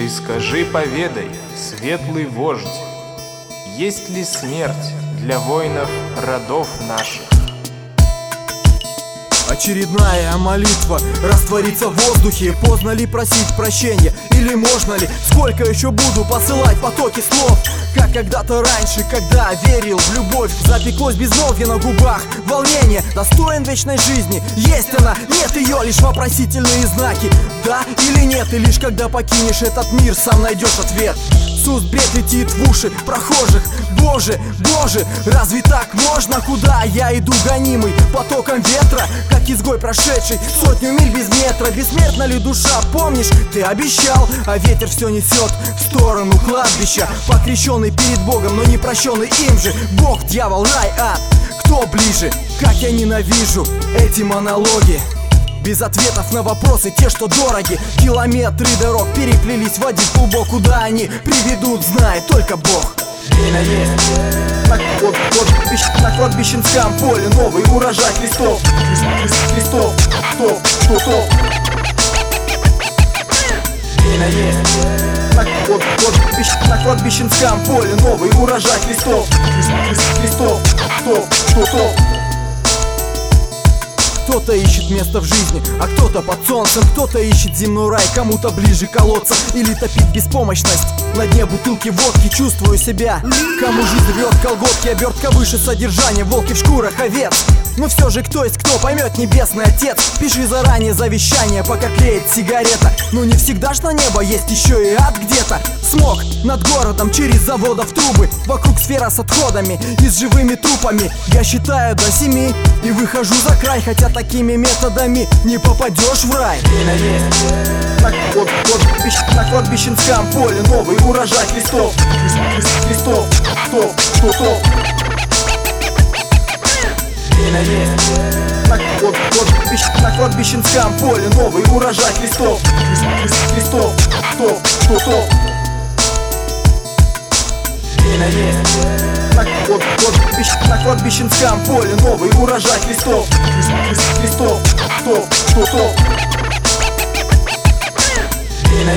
Ты скажи, поведай, светлый вождь, есть ли смерть для воинов родов наших? Очередная молитва растворится в воздухе. Поздно ли просить прощения, или можно ли? Сколько еще буду посылать потоки слов? Как когда-то раньше, когда верил в любовь, запеклось безмолвие на губах. Волнение, достоин вечной жизни. Есть она, нет ее, лишь вопросительные знаки. Да или нет, и лишь когда покинешь этот мир, сам найдешь ответ. С уст бред летит в уши прохожих. Боже, боже, разве так можно? Куда я иду, гонимый потоком ветра, как изгой прошедший сотню миль без метра? Бессмертна ли душа, помнишь, ты обещал, а ветер все несет в сторону кладбища. Покрещенный перед Богом, но не прощенный им же. Бог, дьявол, рай, ад, кто ближе? Как я ненавижу эти монологи без ответов на вопросы, те, что дороги. Километры дорог переплелись в один клубок. Куда они приведут, знает только Бог. Время есть на кладбищенском поле. Новый урожай крестов. Крестов, стоп. Время есть на кладбищенском поле. Новый урожай крестов. Крестов, стоп. Кто-то ищет место в жизни, а кто-то под солнцем. Кто-то ищет земной рай, кому-то ближе колодца. Или топить беспомощность на дне бутылки водки. Чувствую себя, кому жизнь рвет колготки. Обертка выше содержания, волки в шкурах овец. Но все же кто есть кто, поймет небесный отец. Пиши заранее завещание, пока клеит сигарета. Но не всегда ж на небо, есть еще и ад где-то. Смог над городом через заводов трубы. Вокруг сфера с отходами и с живыми трупами. Я считаю до 7 и выхожу за край. Хотя такими методами не попадешь в рай. Время есть на кладбищенском поле. Новый урожай крестов. Крестов, стоп. Время есть на кладбищенском поле. Новый урожай крестов. Крестов, стоп. Время есть на кладбищенском поле. Новый урожай крестов. Крестов, стоп. Время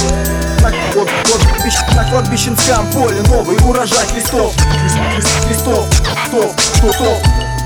есть на кладбищенском поле. Новый урожай крестов. Крестов, стоп.